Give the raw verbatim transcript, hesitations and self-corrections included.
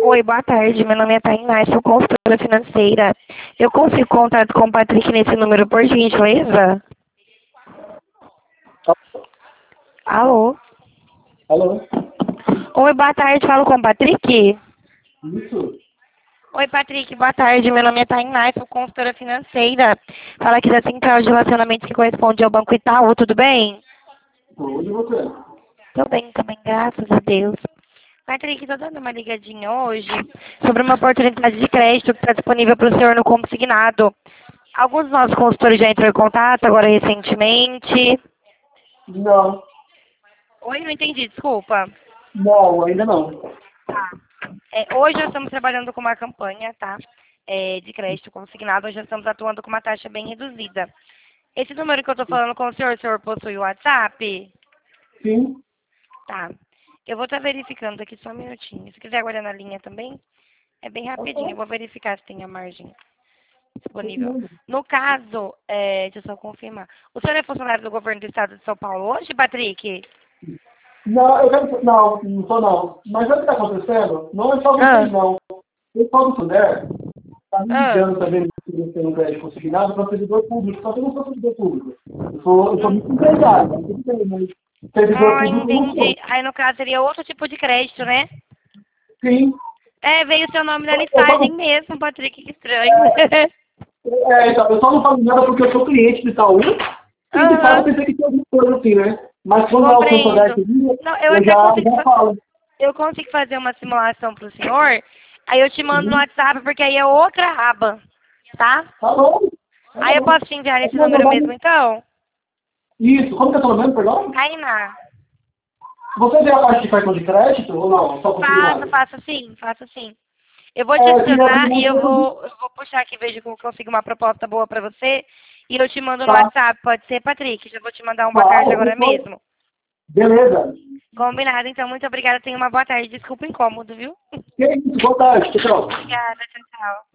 Oi, boa tarde. Meu nome é Tainá, sou consultora financeira. Eu consigo contato com o Patrick nesse número, por gentileza? Alô? Alô? Oi, boa tarde. Falo com o Patrick? Isso? Oi, Patrick. Boa tarde. Meu nome é Tainá, sou consultora financeira. Fala aqui da Central de Relacionamentos que corresponde ao Banco Itaú. Tudo bem? Onde você? Tô bem também, graças a Deus. Patrick, tô dando uma ligadinha hoje sobre uma oportunidade de crédito que está disponível para o senhor no consignado. Alguns dos nossos consultores já entrou em contato agora recentemente. Não. Oi, não entendi, desculpa. Não, ainda não. Tá. É, hoje nós estamos trabalhando com uma campanha, tá? É, de crédito consignado, hoje nós estamos atuando com uma taxa bem reduzida. Esse número que eu estou falando com o senhor, o senhor possui o WhatsApp? Sim. Tá. Eu vou estar verificando aqui só um minutinho. Se quiser aguardar na linha também, é bem rapidinho. Eu vou verificar se tem a margem disponível. No caso, é, deixa eu só confirmar. O senhor é funcionário do governo do estado de São Paulo hoje, Patrick? Não, eu quero... Não, não sou não. Mas sabe o que está acontecendo? Não é só vocês, Ah, não. O pessoal do Suder está me ah. ligando também no crédito consignado para servidor público. Só que eu não sou servidor público. Eu sou, eu sou muito empresário. Mas eu tenho, mas servidor Ah, público eu não sou. entendi. Aí, no caso, seria outro tipo de crédito, né? Sim. É, veio o seu nome da Eu só listagem não, mesmo, Patrick, que estranho. é, então, eu só não falo nada porque eu sou cliente do Itaú. E de fato eu Aham, pensei que tinha alguma coisa assim, né? Mas quando é o seu Suder compreendo. que liga, Não, eu eu até já, consigo, já fa- falo. eu consigo fazer uma simulação pro senhor, aí eu te mando no Uhum. WhatsApp, porque aí é outra aba, tá? Tá bom. Tá Aí eu bom. posso te enviar Pode nesse mandar número mesmo, mais. então? Isso. Como que é o seu nome, perdão? Tainá. Você vê a parte de cartão de crédito ou não? Só Faço, consignado? faço sim, faço sim. Eu vou te É, se eu adicionar e eu não vou, eu vou puxar aqui, vejo que eu consigo uma proposta boa pra você. E eu te mando no tá. WhatsApp, pode ser, Patrick? Já vou te mandar um boa tarde Claro, agora depois. mesmo. Beleza. Combinado, então. Muito obrigada. Tenha uma boa tarde. Desculpa o incômodo, viu? Que isso, boa tarde, tchau. Obrigada. Tchau, tchau.